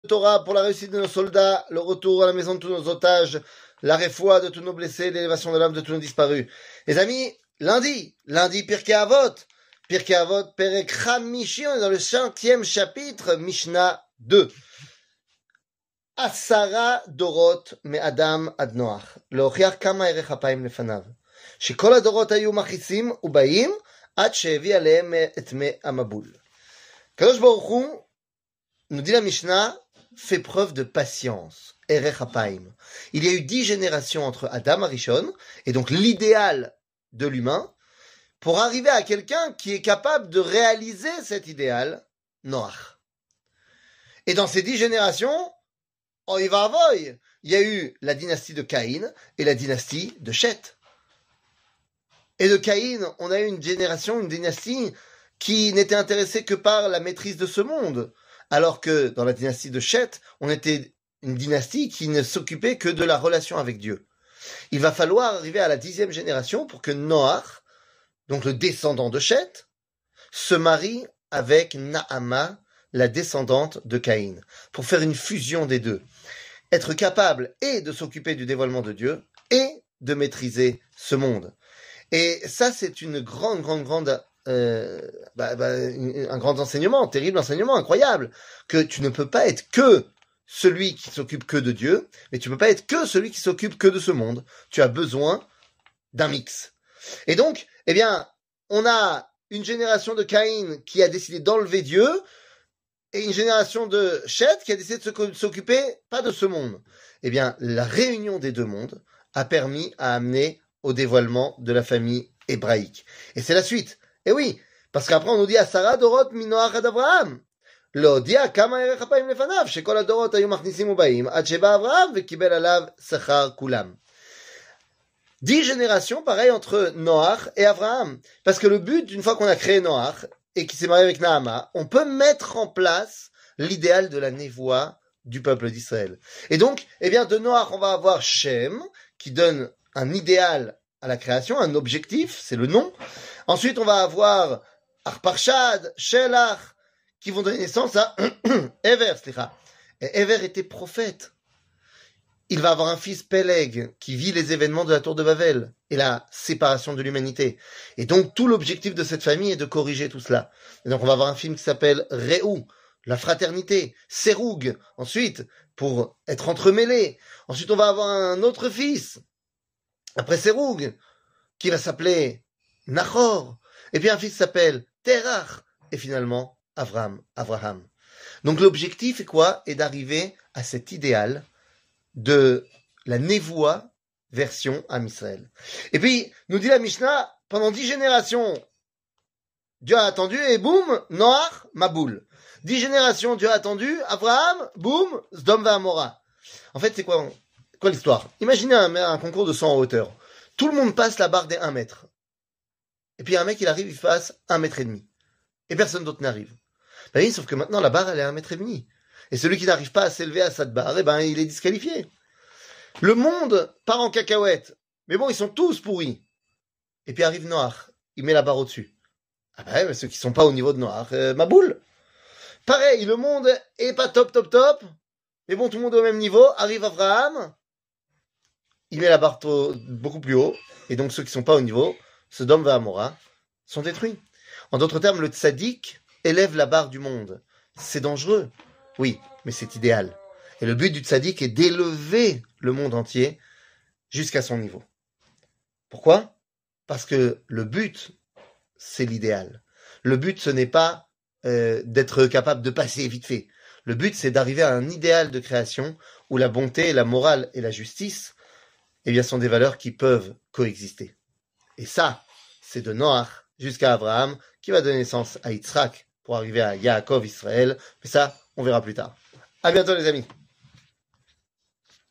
Torah pour la réussite de nos soldats, le retour à la maison de tous nos otages, la réfoua de tous nos blessés, l'élévation de l'âme de tous nos disparus. Les amis, lundi, Pirkei Avot, Perek Chamishi, on est dans le 5e chapitre, Mishnah 2. Asara dorot me Adam ad Noach, להוכיח כמה ערך אפיים לפניו, שכל הדורות היו מכעיסים ובאים עד שהביא עליהם את מי המבול. הקדוש ברוך הוא, nous dit la Mishnah, fait preuve de patience. Erech Hapaim. Il y a eu 10 générations entre Adam Arishon, et donc l'idéal de l'humain, pour arriver à quelqu'un qui est capable de réaliser cet idéal, Noach. Et dans ces 10 générations, il y a eu la dynastie de Caïn et la dynastie de Shet. Et de Caïn, on a eu une génération, une dynastie qui n'était intéressée que par la maîtrise de ce monde. Alors que dans la dynastie de Shet, on était une dynastie qui ne s'occupait que de la relation avec Dieu. Il va falloir arriver à la 10e génération pour que Noach, donc le descendant de Shet, se marie avec Naama, la descendante de Caïn, pour faire une fusion des deux. Être capable et de s'occuper du dévoilement de Dieu et de maîtriser ce monde. Et ça, c'est une grande un grand enseignement, un terrible enseignement, incroyable, que tu ne peux pas être que celui qui s'occupe que de Dieu, mais tu ne peux pas être que celui qui s'occupe que de ce monde. Tu as besoin d'un mix. Et donc, eh bien, on a une génération de Caïn qui a décidé d'enlever Dieu, et une génération de Shet qui a décidé de s'occuper pas de ce monde. Eh bien, la réunion des deux mondes a permis à amener au dévoilement de la famille hébraïque. Et c'est la suite. Et oui, parce qu'après on nous dit Asara dorot minoach ad Avraham. להודיע כמה ערך אפיים לפניו, שכל הדורות היו מכניסים ובאים, עד שבא אברהם וקיבל עליו שכר כולם. 10 générations, pareil, entre Noach et Abraham. Parce que le but, une fois qu'on a créé Noach, et qu'il s'est marié avec Naama, on peut mettre en place l'idéal de la névoie du peuple d'Israël. Et donc, eh bien, de Noach, on va avoir Shem, qui donne un idéal à la création, un objectif, c'est le nom. Ensuite, on va avoir Arparchad, Shelach, qui vont donner naissance à Ever, Et Ever était prophète. Il va avoir un fils Peleg, qui vit les événements de la tour de Babel et la séparation de l'humanité. Et donc, tout l'objectif de cette famille est de corriger tout cela. Et donc, on va avoir un film qui s'appelle Réou, la fraternité, Séroug, ensuite, pour être entremêlés. Ensuite, on va avoir un autre fils, après Séroug, qui va s'appeler Nachor. Et puis un fils s'appelle Terach. Et finalement, Avraham. Donc l'objectif est quoi? Est d'arriver à cet idéal de la névoie version Am Israël. Et puis, nous dit la Mishnah, pendant 10 générations, Dieu a attendu et boum, Noach, Maboul. 10 générations, Dieu a attendu, Abraham, boum, Sdom Amora. En fait, c'est quoi l'histoire? Imaginez un concours de 100 en hauteur. Tout le monde passe la barre des 1 mètre. Et puis un mec, il arrive, il passe 1 mètre et demi. Et personne d'autre n'arrive. Ben oui, sauf que maintenant, la barre, elle est à 1 mètre et demi. Et celui qui n'arrive pas à s'élever à cette barre, eh ben, il est disqualifié. Le monde part en cacahuète. Mais bon, ils sont tous pourris. Et puis arrive Noach. Il met la barre au-dessus. Ah ben, mais ceux qui sont pas au niveau de Noach, Maboul. Pareil, le monde est pas top. Mais bon, tout le monde est au même niveau. Arrive Abraham. Il met la barre beaucoup plus haut. Et donc, ceux qui sont pas au niveau, Sodome et Amora, sont détruits. En d'autres termes, le tzaddik élève la barre du monde. C'est dangereux. Oui, mais c'est idéal. Et le but du tzaddik est d'élever le monde entier jusqu'à son niveau. Pourquoi? Parce que le but, c'est l'idéal. Le but, ce n'est pas d'être capable de passer vite fait. Le but, c'est d'arriver à un idéal de création où la bonté, la morale et la justice, eh bien, sont des valeurs qui peuvent coexister. Et ça, c'est de Noach jusqu'à Abraham, qui va donner naissance à Yitzhak pour arriver à Yaakov, Israël. Mais ça, on verra plus tard. À bientôt, les amis.